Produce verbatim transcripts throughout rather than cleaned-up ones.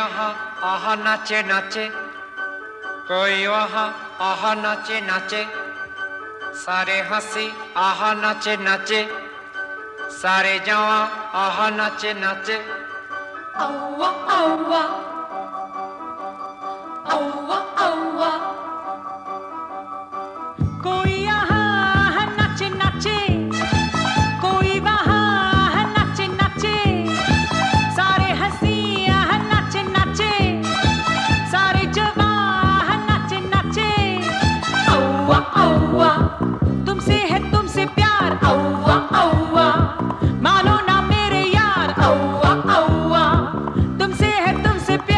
यहाँ आहा नाचे नाचे, कोई वहाँ आहा नाचे नाचे, सारे हंसी आहा नाचे नाचे, सारे जवां आहा नाचे नाचे। औवा औवा औवा औवा, कोई यहाँ नाचे नाचे, कोई वहाँ नाचे नाचे, सारे हंसी यहाँ नाचे नाचे, सारे जवां नाचे नाचे। औवा औवा, तुमसे है तुमसे प्यार, औवा औवा, मानो ना मेरे यार, औवा औवा, तुमसे है तुमसे प्यार।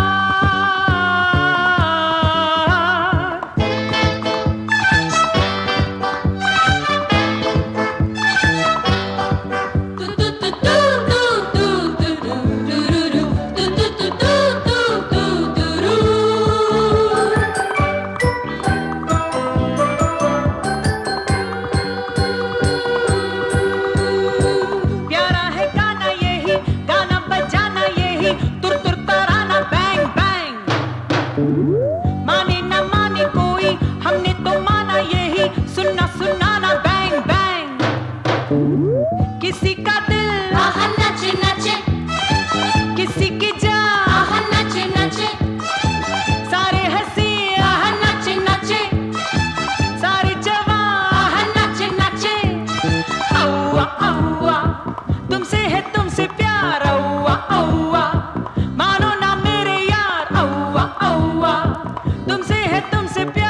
माने न माने कोई, हमने तो माना यही, सुनना सुनाना बैंग बैंग। किसी का दिल आहा नाचे नाचे, किसी की जान आहा नाचे नाचे, सारे हंसी आहा नाचे नाचे, सारे जवां आहा नाचे नाचे। औवा औवा, तुमसे है तुमसे प्यार, औवा औवा, मानो ना मेरे यार, औवा औवा, तुमसे है तुमसे प्यार।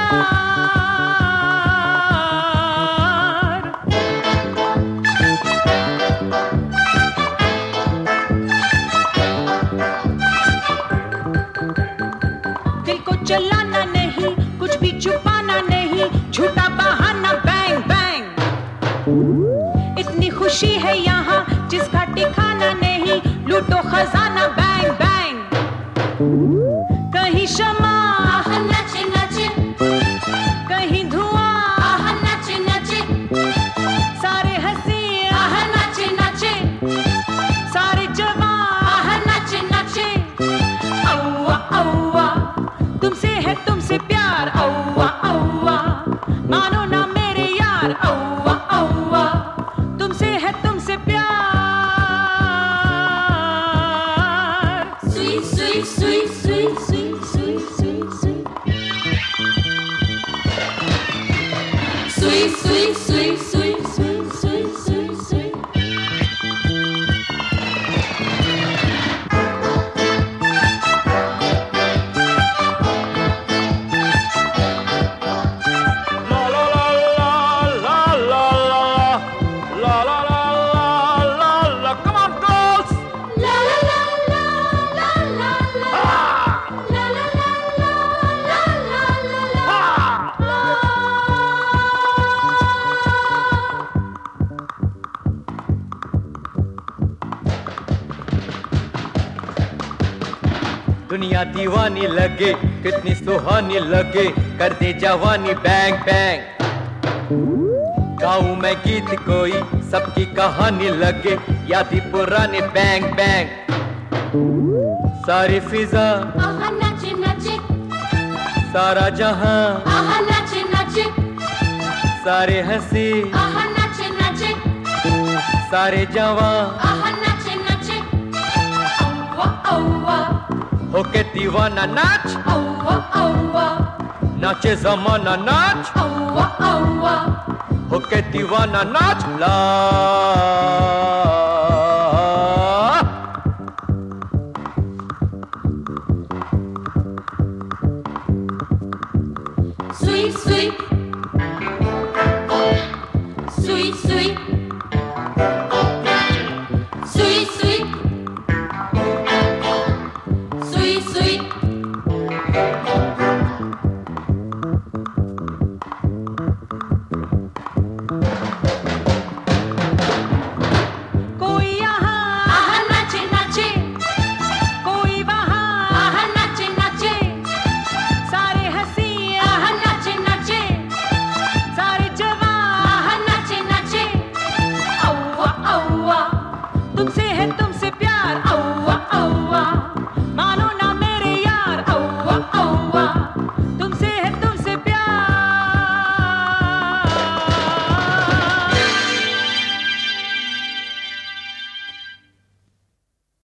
दिल को चलाना नहीं, कुछ भी छुपाना नहीं, झूठा बहाना बैंग बैंग। इतनी खुशी है यहाँ जिसका ठिकाना नहीं, लूटो खजाना बैंग बैंग। कहीं शमा आहा नाचे नाचे, कहीं धुआं आहा नाचे नाचे, सारे हंसी आहा नाचे नाचे, सारे जवां आहा नाचे नाचे। औवा औवा, तुमसे है तुमसे प्यार, औवा औवा, मानो ना मेरे यार, औवा औवा, तुमसे है तुमसे प्यार। सुई सुई सुई सुई सुई सुई सुई सुई, सुई सुई सुई सुई सुई सुई सुई सुई। दुनिया दीवानी लगे, कितनी सुहानी लगे, कर दे जवानी बैंग बैंग। गाऊं मैं गीत कोई, सबकी कहानी लगे, यादी पुरानी बैंग बैंग। सारी फिजा आहा नाचे नाचे, सारा जहां आहा नाचे नाचे, सारे हंसी आहा नाचे नाचे, सारे जवां आहा नाचे नाचे। औवा औवा होके दीवाना नाच, औवा औवा, नाचे जमाना नाच, औवा औवा, होके दीवाना नाच। ला सुई सुई सुई सुई सुई सुई सुई सुई। कोई यहाँ आहा नाचे नाचे, कोई वहाँ आहा नाचे नाचे, सारे हंसी आहा नाचे नाचे, सारे जवां आहा नाचे नाचे। औवा औवा, तुमसे है तुमसे प्यार।